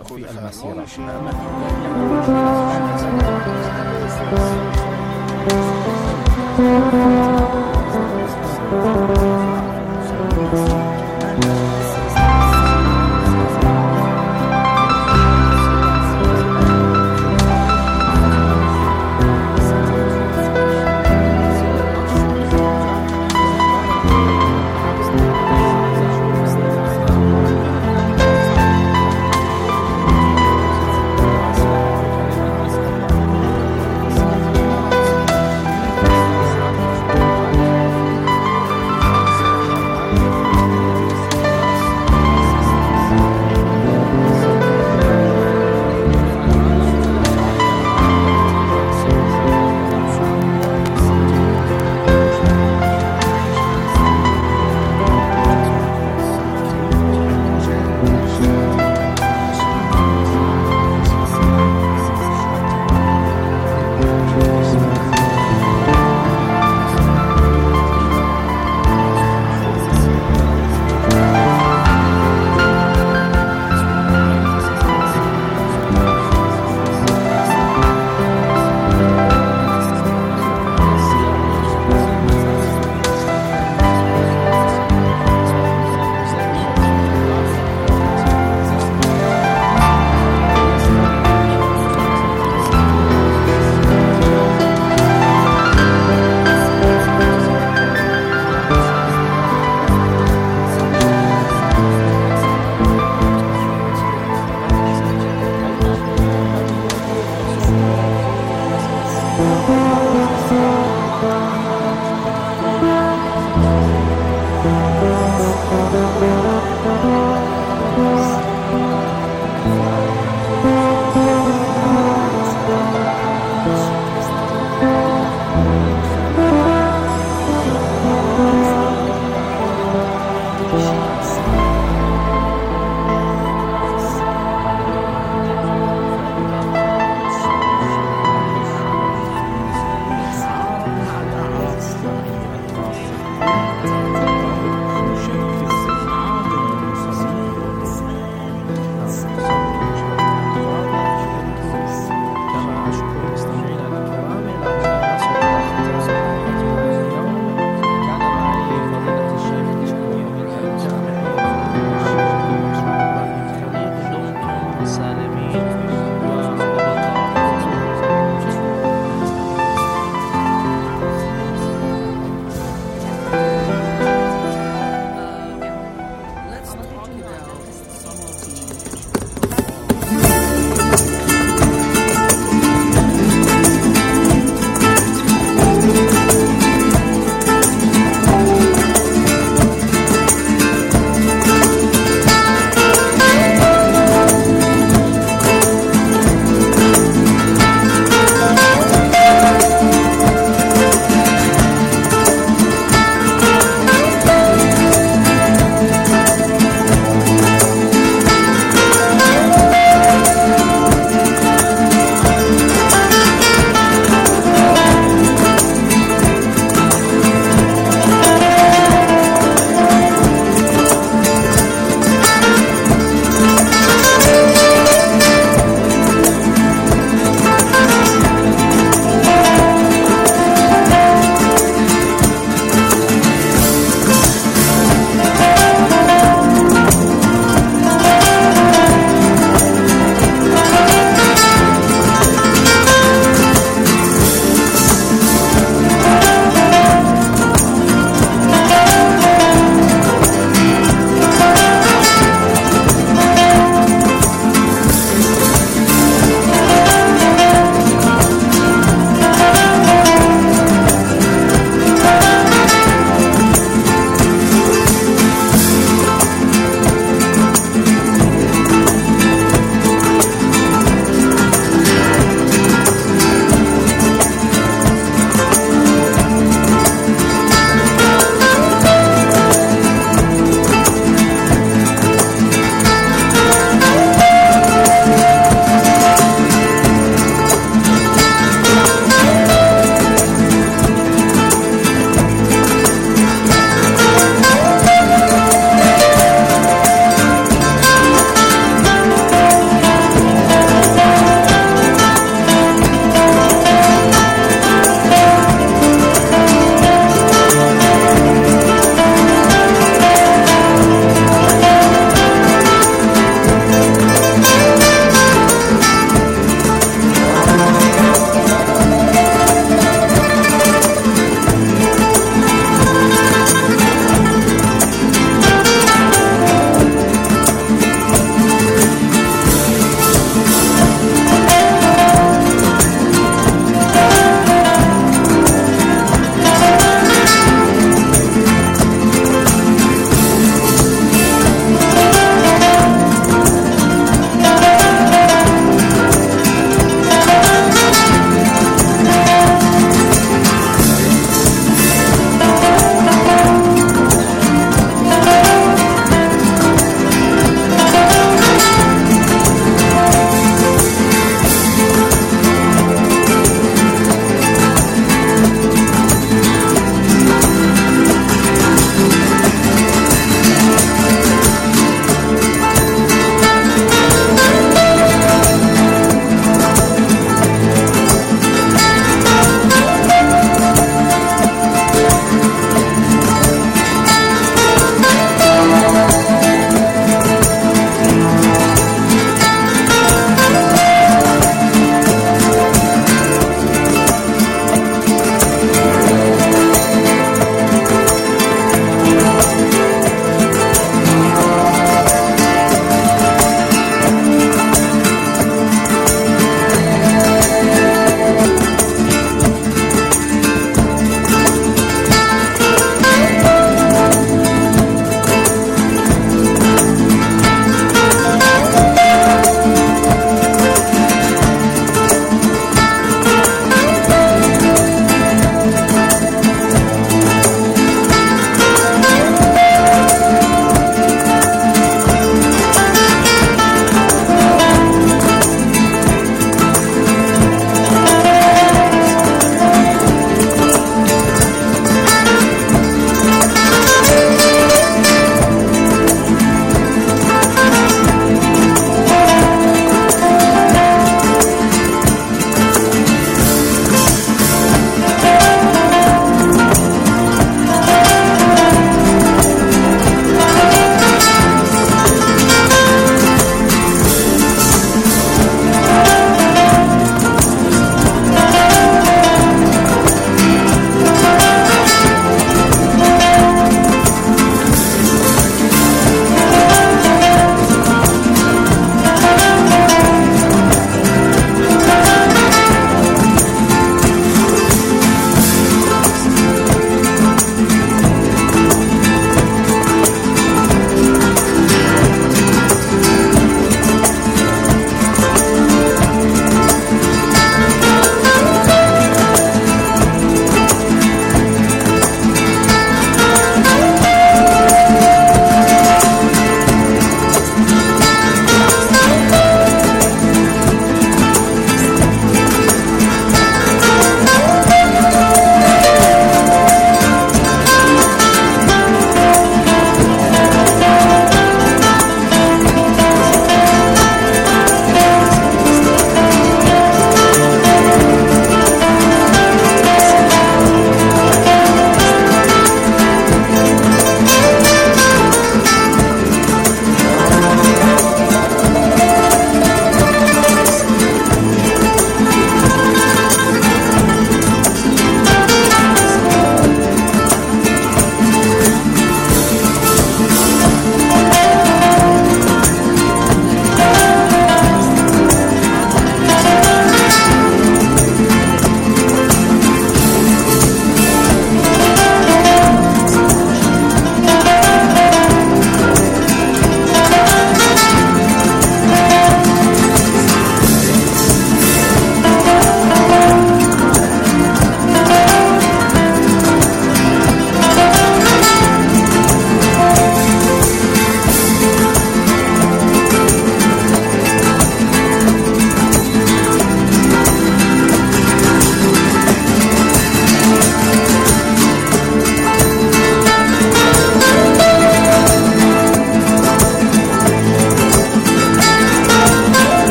في المسيرة.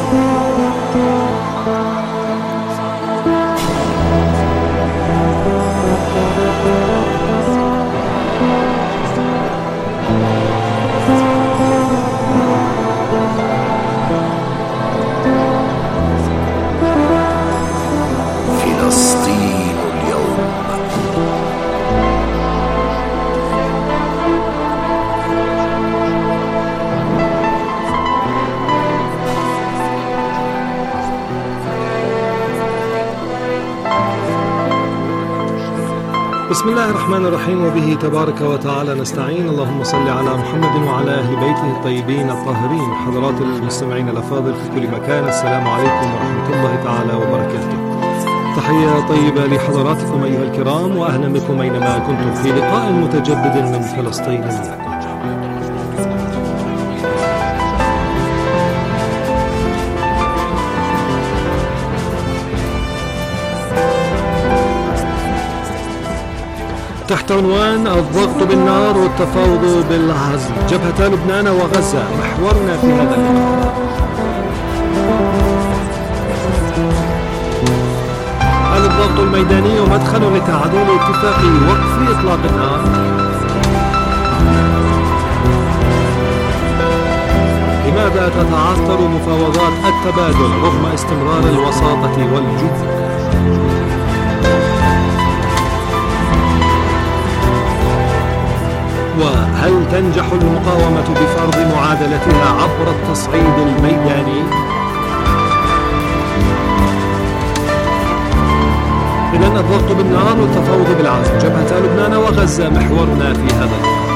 بسم الله الرحمن الرحيم، وبه تبارك وتعالى نستعين. اللهم صل على محمد وعلى أهل بيته الطيبين الطاهرين. حضرات المستمعين الأفاضل في كل مكان، السلام عليكم ورحمة الله تعالى وبركاته. تحية طيبة لحضراتكم أيها الكرام، وأهلا بكم أينما كنتم في لقاء متجدد من فلسطين. تحت عنوان الضغط بالنار والتفاوض بالعزل، جبهتا لبنان وغزة محورنا في هذا اللقاء. هل الضغط الميداني مدخل لتعديل اتفاق وقف إطلاق النار؟ لماذا تتعثر مفاوضات التبادل رغم استمرار الوساطة والجهد؟ وهل تنجح المقاومة بفرض معادلتها عبر التصعيد الميداني؟ إذن الضغط بالنار والتفاوض بالعزل، جبهتا لبنان وغزة محورنا في هذا اللقاء.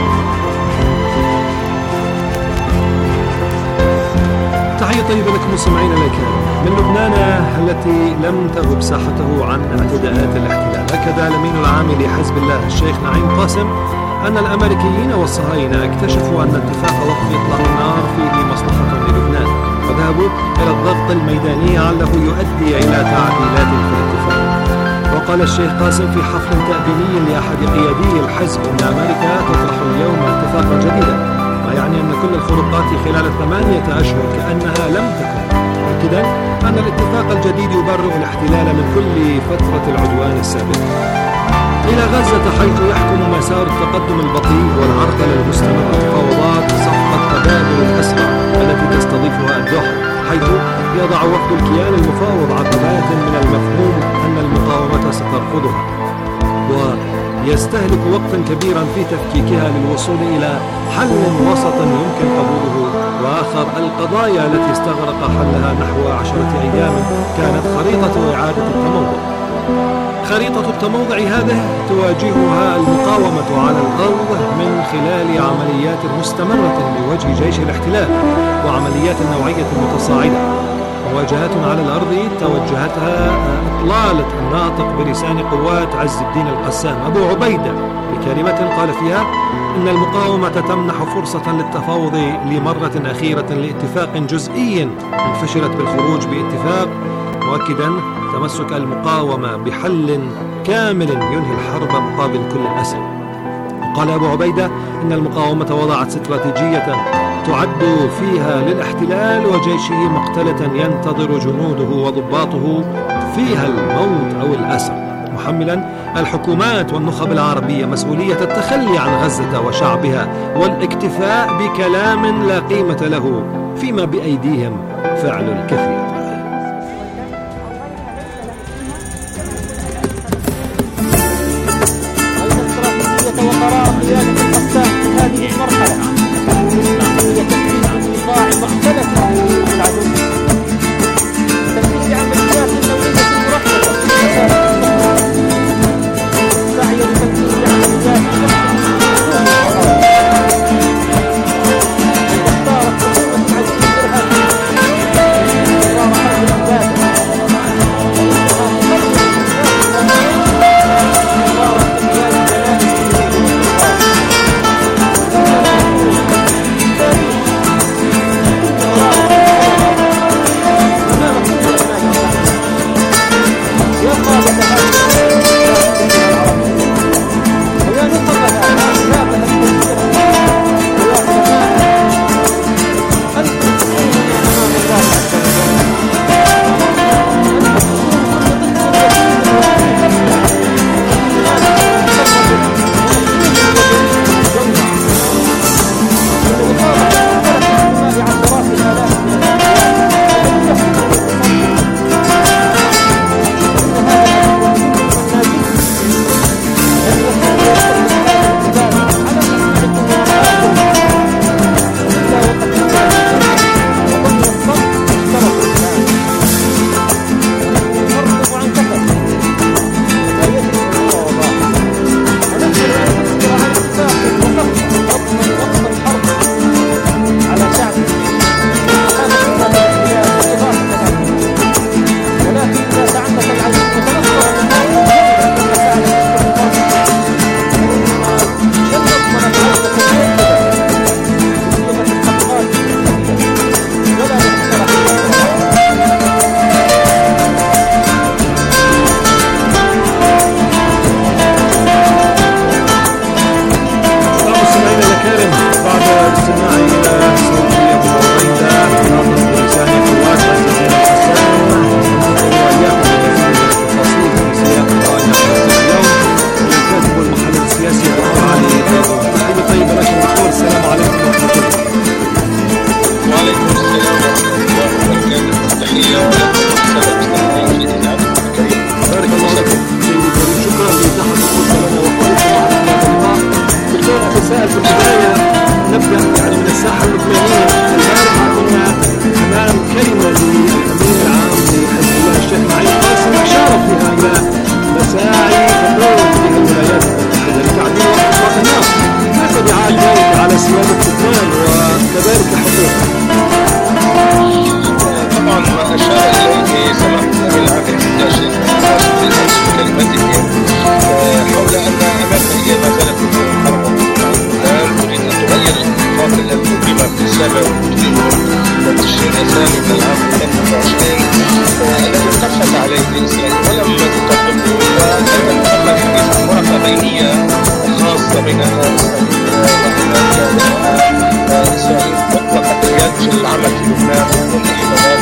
تحية طيبة لكم مستمعينا الكرام من لبنان التي لم تغب ساحته عن اعتداءات الاحتلال. أكد الأمين العام لحزب الله الشيخ نعيم قاسم أن الأمريكيين والصهاينة اكتشفوا أن اتفاق وقف إطلاق النار فيه مصلحة للبنان، وذهبوا إلى الضغط الميداني لعله يؤدي إلى تعديلات في الاتفاق. وقال الشيخ قاسم في حفل تأبيني لأحد قيادي الحزب أن أمريكا تطرح اليوم اتفاقا جديدا، ما يعني أن كل الفروقات خلال 8 أشهر كأنها لم تكن، مؤكدا أن الاتفاق الجديد يبرئ الاحتلال من كل فترة العدوان السابق. إلى غزة حيث يحكم مسار التقدم البطيء والعرقلة المستمرة مفاوضات صفقة تبادل الأسرى التي تستضيفها الدوحة، حيث يضع وفد الكيان المفاوض عقبات من المفهوم أن المقاومة سترفضها، ويستهلك وقتا كبيرا في تفكيكها للوصول إلى حل وسط يمكن قبوله. وآخر القضايا التي استغرق حلها نحو 10 أيام كانت خريطة إعادة التموضع. خريطة التموضع هذه تواجهها المقاومة على الأرض من خلال عمليات مستمرة لوجه جيش الاحتلال وعمليات نوعية متصاعدة، مواجهات على الأرض توجهتها إطلالة الناطق بلسان قوات عز الدين القسام أبو عبيدة بكلمة قال فيها إن المقاومة تمنح فرصة للتفاوض لمرة أخيرة لاتفاق جزئي إن فشلت بالخروج باتفاق، مؤكدا تمسك المقاومة بحل كامل ينهي الحرب مقابل كل الأسر. قال أبو عبيدة إن المقاومة وضعت استراتيجية تعد فيها للاحتلال وجيشه مقتلة ينتظر جنوده وضباطه فيها الموت أو الأسر، محملا الحكومات والنخب العربية مسؤولية التخلي عن غزة وشعبها والاكتفاء بكلام لا قيمة له فيما بأيديهم فعل الكثير. وقرار قيادة القسام في هذه المرحلة هي تنفيذ النزاع مختلف العدو، تنفيذ عمليات النوعية المركزة سعي لتنفيذ عمليات اختارت حكومة عزيز الإرهابي لبنان ومن احترام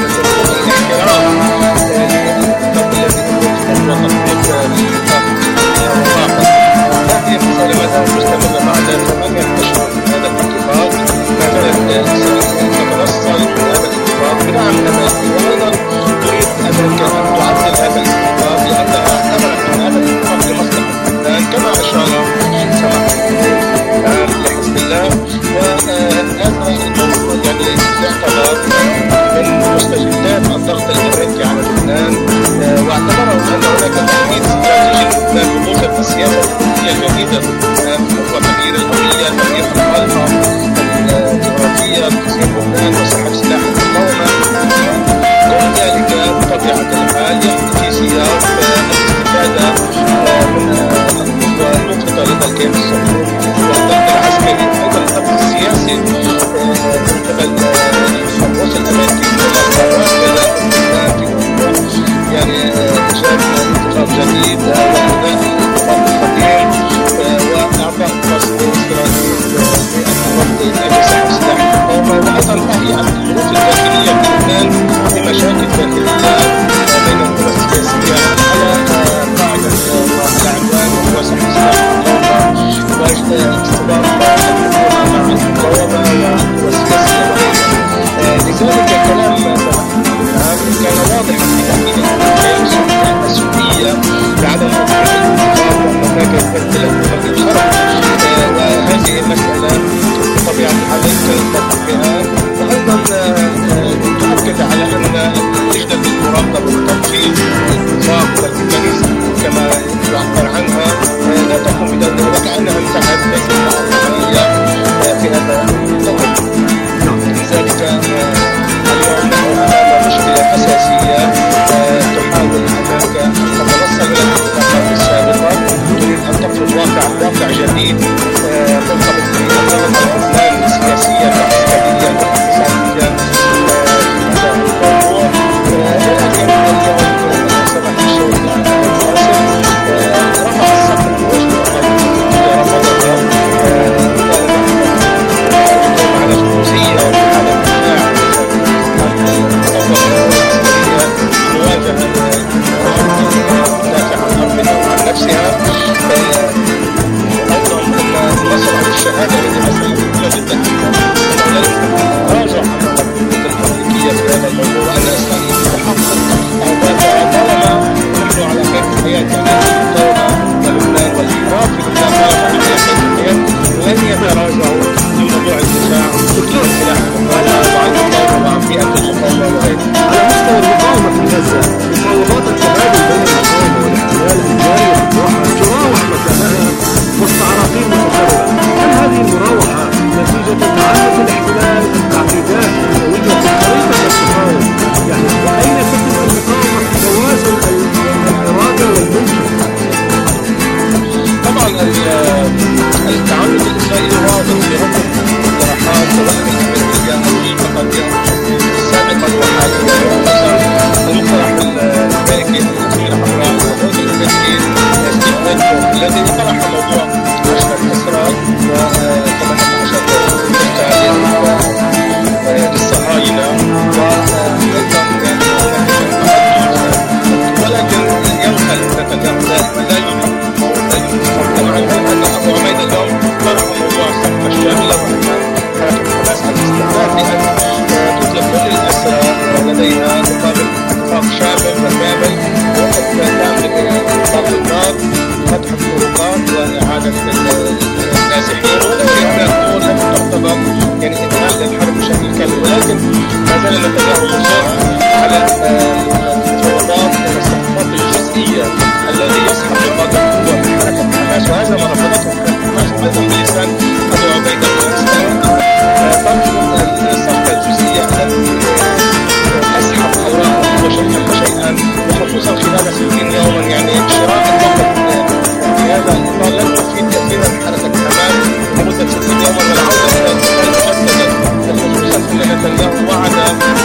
هذه المسألة مستمرة بعد 8 أشهر من هذا الاتفاق. ما زالت تتوصل من هذا الاتفاق بدعم أمريكي، وأيضا تريد أمريكا أن تعدل هذا الاتفاق لأنها اعتبرت أن هذا الاتفاق لمصلحة لبنان كما أشار سماحة لحزب الله. وهذا الموضوع يعني يعتبر من مستجدات الضغط الأمريكي على لبنان، واعتبره أن هناك تهديد استراتيجي للبنان بوجود السياسة الجديدة للبنان وتغيير الهوية، تغيير الخارطة الجغرافية لتسيير لبنان وسحب سلاح المقاومة. كل ذلك بطبيعة الحال يأتي في سياق الاستفادة من القوى المفرطة لدى الكيان الصهيوني والضغط العسكري، أيضا الضغط السياسي من قبل الرئيس الأمريكي يعني إيجاد اتفاق جديد وإلغاء الاتفاق القديم وإعطاء فرصة استراتيجية للوقت لأجل سحب سلاح المقاومة، وأيضا تهيئة الظروف الداخلية في لبنان بمشاكل داخلية بين القوى السياسية على قاعدة العنوان وهو سحب سلاح المقاومة واستمرار الحكومة مع المقاومة والقوى السياسية. لذلك كلام كان واضحا في تحديد الكيان السورية بعدم تطبيق الاتفاق وأن هناك اختلاف في الشرع، وهذه المسألة بطبيعة الحال يمكن التطبيق بها. وأيضا تؤكد على أن لجنة المراقبة والتنفيذ الاتفاق والميكانيزم كما يعبر عنها لا تقوم بدورها وكأنها انتهت ليس لها عملية في هذا التوقيت. لذلك اليوم أمام مشكلة أساسية تحاول أمريكا أن تتوصل إلى الاتفاقات السابقة، تريد أن تفرض واقع جديد مرتبط بالأزمان السياسية والعسكرية والاقتصادية في الموضوع. ولكن اليوم سمح الشيخ القاسم رفع السقف الموجه رفضها على الخصوصية وعلى الدفاع مواجهة تدافع عن أرضنا وعن نفسها. أيضا أن النصر على الشهادة هذه مسألة مهمة جدا، أنه لا يمكن أن نتراجع عن الأمريكية في هذا الموضوع، وأن إسرائيل تحقق أهدافها طالما نحن على خير الحياة، يعني المقاومة ولبنان والحوار في لبنان طالما على خير الحياة لن يتراجعوا في موضوع الدفاع عن سلاح المقاومة وعن المقاومة وعن فئة المقاومة وغيرها. على مستوى المقاومة في غزة، مفاوضات التبادل بين المقاومة والاحتلال الجارية في الدوحة تراوح مكانها وسط عراقيل متقاربة. هل هذه المراوحة نتيجة تعلق الاحتلال بالتعقيدات الجوية في خريطة التفاوض؟ يعني وأين تجد المقاومة في توازن الإرادة والملك؟ طبعا التعنت الإسرائيلي واضح في رفض اقتراحات سواء الأمريكية أو القطرية سابقا وحاليا، المقترح الأمريكي الأخير حمراء والرئيس الأمريكي ستيف بيتكوف الذي طرح موضوع 10 أسرى و18 مقتل للصهاينة، وأيضا ولكن ينقل نتنياهو دائما لا يستخدم عنه أن أبو عبيدة اليوم طرح موضوع الصفقة الشاملة وأن حركة حماس الاستعداد لأن تطلق كل الأسرى لديها مقابل اتفاق شامل وكامل وقد تملك إطلاق النار فتح الطرقات وإعادة النازحين وغيرها من الأمور التي تعتبر يعني إنهاء للحرب بشكل كامل. ولكن ما زال نتنياهو مصر على المفاوضات والصفقات الجزئية الذي يسحب نقاط القوة من حركة حماس، وهذا ما رفضته حركة حماس أيضا بلسان أبو عبيدة ترفض الصفقة الجزئية التي تسحب أوراقها شيئا فشيئا، وخصوصا خلال 60 يوما. يعني شراء الوقت في هذا الإطار لن يفيد كثيرا حركة حماس لمدة 60 يوما والعودة إلى القتال مجددا، وخصوصا أن نتنياهو وعد